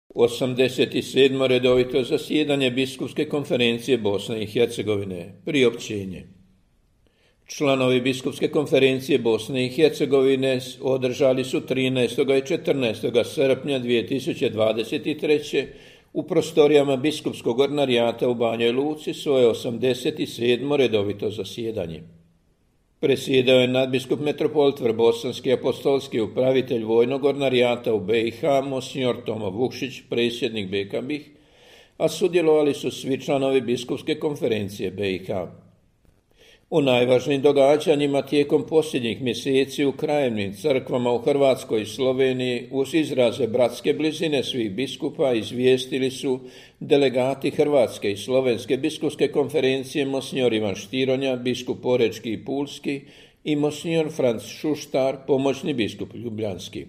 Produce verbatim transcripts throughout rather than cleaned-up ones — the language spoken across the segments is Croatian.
osamdeset sedmo redovito zasjedanje Biskupske konferencije Bosne i Hercegovine. Priopćenje. Članovi Biskupske konferencije Bosne i Hercegovine održali su trinaestog i četrnaestog srpnja dvije tisuće dvadeset treće. u prostorijama Biskupskog ordinarijata u Banjoj Luci svoje osamdeset sedmo redovito zasjedanje. Presjedao je nadbiskup metropolit Vrbosanski apostolski upravitelj vojnog ordinarijata u be i ha, monsignor Tomo Vukšić, predsjednik be ka bih, a sudjelovali su svi članovi Biskupske konferencije be i ha. U najvažnijim događanjima tijekom posljednjih mjeseci u krajevnim crkvama u Hrvatskoj i Sloveniji uz izraze bratske blizine svih biskupa izvijestili su delegati Hrvatske i Slovenske biskupske konferencije monsignor Ivan Štironja, biskup Porečki i Pulski, i monsignor Franc Šuštar, pomoćni biskup Ljubljanski.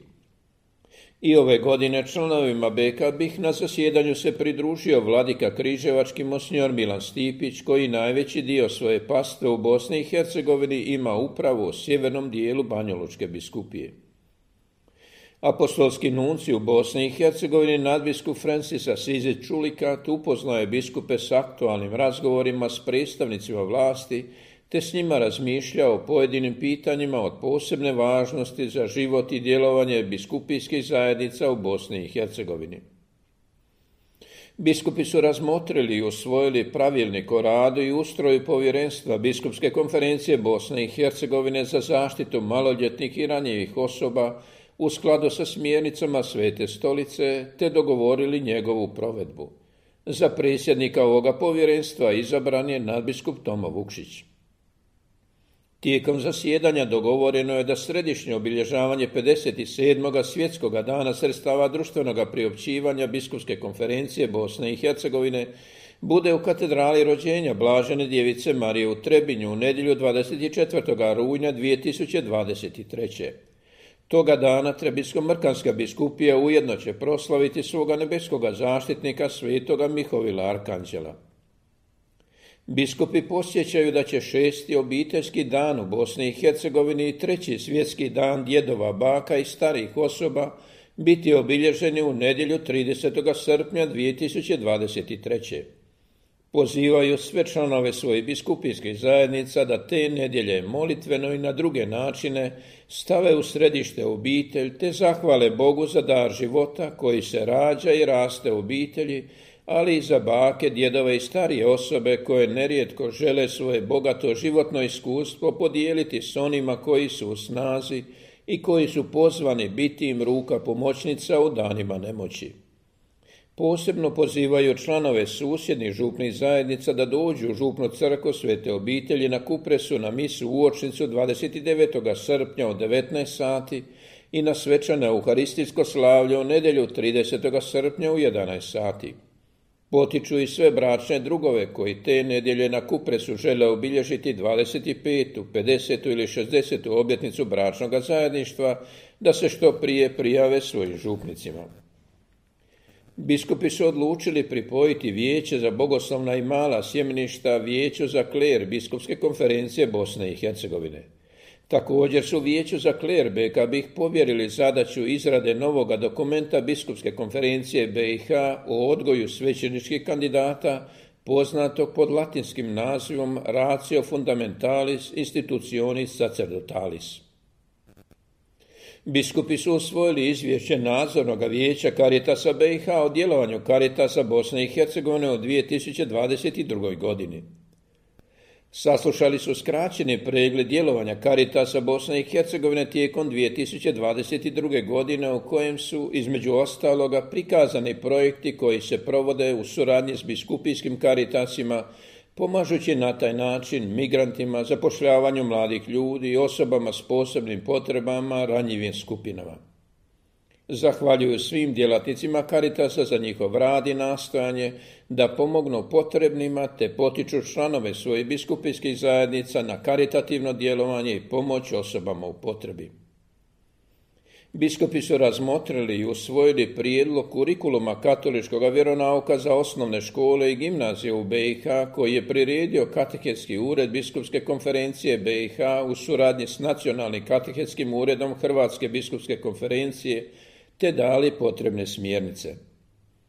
I ove godine članovima be ka bih na zasjedanju se pridružio vladika križevački monsignor Milan Stipić, koji najveći dio svoje pastve u Bosni i Hercegovini ima upravo u sjevernom dijelu Banjalučke biskupije. Apostolski nunci u Bosni i Hercegovini nadbiskup Francis Asizi Čulikat upoznao je biskupe s aktualnim razgovorima s predstavnicima vlasti, te s njima razmišljao o pojedinim pitanjima od posebne važnosti za život i djelovanje biskupijskih zajednica u Bosni i Hercegovini. Biskupi su razmotrili i usvojili pravilnik o radu i ustroju povjerenstva Biskupske konferencije Bosne i Hercegovine za zaštitu maloljetnih i ranjivih osoba u skladu sa smjernicama Svete stolice, te dogovorili njegovu provedbu. Za predsjednika ovoga povjerenstva izabran je nadbiskup Tomo Vukšić. Tijekom zasjedanja dogovoreno je da središnje obilježavanje pedeset sedmog svjetskog dana sredstava društvenog priopćivanja Biskupske konferencije Bosne i Hercegovine bude u katedrali rođenja Blažene djevice Marije u Trebinju u nedjelju dvadeset četvrtog rujna dvije tisuće dvadeset treće. Toga dana Trebinsko-mrkanska biskupija ujedno će proslaviti svoga nebeskoga zaštitnika svetoga Mihovila Arkanđela. Biskupi posjećaju da će šesti obiteljski dan u Bosni i Hercegovini i treći svjetski dan djedova, baka i starih osoba biti obilježeni u nedjelju tridesetog srpnja dvije tisuće dvadeset treće. Pozivaju sve članove svojih biskupijskih zajednica da te nedjelje molitveno i na druge načine stave u središte obitelj te zahvale Bogu za dar života koji se rađa i raste u obitelji, ali i za bake, djedove i starije osobe koje nerijetko žele svoje bogato životno iskustvo podijeliti s onima koji su u snazi i koji su pozvani biti im ruka pomoćnica u danima nemoći. Posebno pozivaju članove susjednih župnih zajednica da dođu u župnu crkvu Svete obitelji na Kupresu na misu uočnicu dvadeset devetog srpnja od devetnaest sati i na svečano euharistijsko slavlje u nedjelju tridesetog srpnja u jedanaest sati. Potiču i sve bračne drugove koji te nedjelje na Kupresu žele obilježiti dvadeset petu, pedesetu ili šezdesetu obljetnicu bračnog zajedništva da se što prije prijave svojim župnicima. Biskupi su odlučili pripojiti vijeće za bogoslovna i mala sjemeništa vijeću za kler Biskupske konferencije Bosne i Hercegovine. Također su vijeću za kler be ka bih povjerili zadaću izrade novoga dokumenta Biskupske konferencije be i ha o odgoju svećeničkih kandidata, poznatog pod latinskim nazivom Ratio Fundamentalis Institutionis Sacerdotalis. Biskupi su usvojili izvješće nadzornog vijeća Caritasa be i ha o djelovanju Caritasa Bosne i Hercegovine u dvije tisuće dvadeset drugoj. godini. Saslušali su skraćeni pregled djelovanja Caritasa Bosne i Hercegovine tijekom dvije tisuće dvadeset druge. godine u kojem su, između ostaloga, prikazani projekti koji se provode u suradnji s biskupijskim Caritasima, pomažući na taj način migrantima, zapošljavanju mladih ljudi i osobama s posebnim potrebama, ranjivim skupinama. Zahvaljuju svim djelatnicima Caritasa za njihov rad i nastojanje da pomognu potrebnima te potiču članove svojih biskupijskih zajednica na karitativno djelovanje i pomoć osobama u potrebi. Biskupi su razmotrili i usvojili prijedlog kurikuluma katoličkog vjeronauka za osnovne škole i gimnazije u be i ha koji je priredio katehetski ured Biskupske konferencije be i ha u suradnji s Nacionalnim katehetskim uredom Hrvatske biskupske konferencije te dali potrebne smjernice.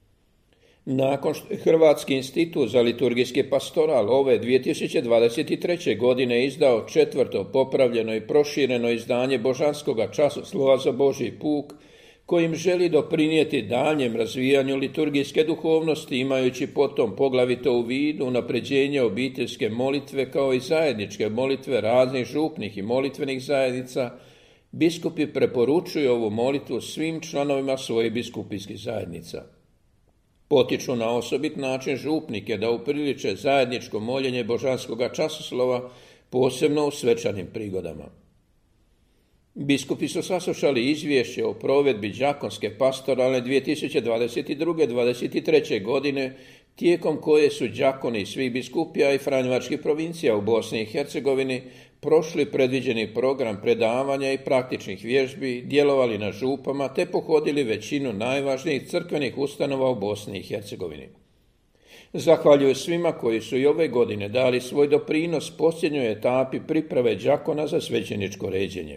Nakon što je Hrvatski institut za liturgijski pastoral ove dvije tisuće dvadeset treće. godine izdao četvrto popravljeno i prošireno izdanje božanskoga časoslova za Božji puk, kojim želi doprinijeti daljem razvijanju liturgijske duhovnosti, imajući potom poglavito u vidu unapređenje obiteljske molitve kao i zajedničke molitve raznih župnih i molitvenih zajednica, biskupi preporučuju ovu molitvu svim članovima svojih biskupijskih zajednica. Potiču na osobit način župnike da upriliče zajedničko moljenje božanskoga časoslova, posebno u svečanim prigodama. Biskupi su saslušali izvješće o provedbi đakonske pastoralne dvije tisuće dvadeset druge. dvadeset treće. godine, tijekom koje su đakoni svih biskupija i franjevačkih provincija u Bosni i Hercegovini prošli predviđeni program predavanja i praktičnih vježbi, djelovali na župama te pohodili većinu najvažnijih crkvenih ustanova u Bosni i Hercegovini. Zahvaljuju svima koji su i ove godine dali svoj doprinos posljednjoj etapi priprave đakona za svećeničko ređenje.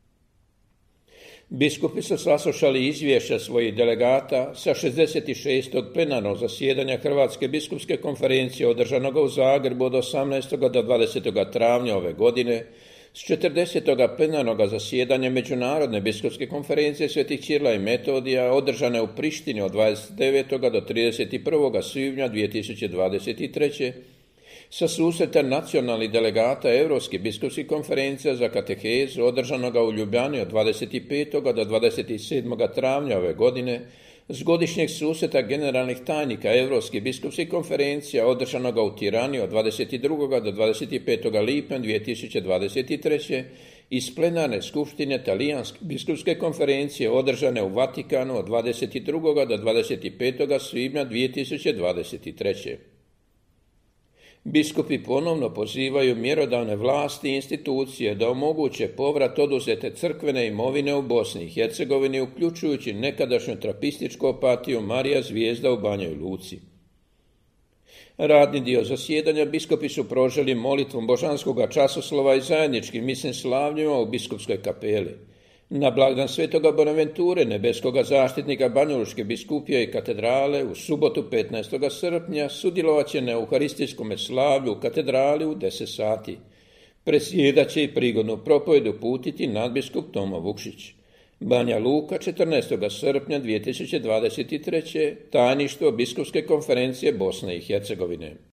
Biskupi su saslušali izvješća svojih delegata sa šezdeset šestog plenarnog zasjedanja Hrvatske biskupske konferencije održanog u Zagrebu od osamnaestog do dvadesetog travnja ove godine, s četrdesetog plenarnog zasjedanja Međunarodne biskupske konferencije Svetih Ćirila i Metodija održane u Prištini od dvadeset devetog do trideset prvog svibnja dvije tisuće dvadeset treće. sa susreta nacionalnih delegata Europskih biskupskih konferencija za katehezu održanoga u Ljubljani od dvadeset petog do dvadeset sedmog travnja ove godine, s godišnjeg susreta generalnih tajnika Europskih biskupskih konferencija održanoga u Tirani od dvadeset drugog do dvadeset petog lipnja dvije tisuće dvadeset treće. iz plenarne skupštine Talijanske biskupske konferencije održane u Vatikanu od dvadeset drugog do dvadeset petog svibnja dvije tisuće dvadeset treće. Biskupi ponovno pozivaju mjerodavne vlasti i institucije da omoguće povrat oduzete crkvene imovine u Bosni i Hercegovini, uključujući nekadašnju trapističku opatiju Marija Zvijezda u Banjoj Luci. Radni dio zasjedanja biskupi su proželi molitvom božanskoga časoslova i zajedničkim misnim slavljima u biskupskoj kapeli. Na blagdan Svetoga Bonaventure, nebeskoga zaštitnika Banjalučke biskupije i katedrale, u subotu petnaestog srpnja sudjelovat će na euharistijskom slavlju u katedrali u deset sati. Presjedat će i prigodnu propovjed uputiti nadbiskup Tomo Vukšić. Banja Luka, četrnaestog srpnja dvije tisuće dvadeset treće. Tajništvo Biskupske konferencije Bosne i Hercegovine.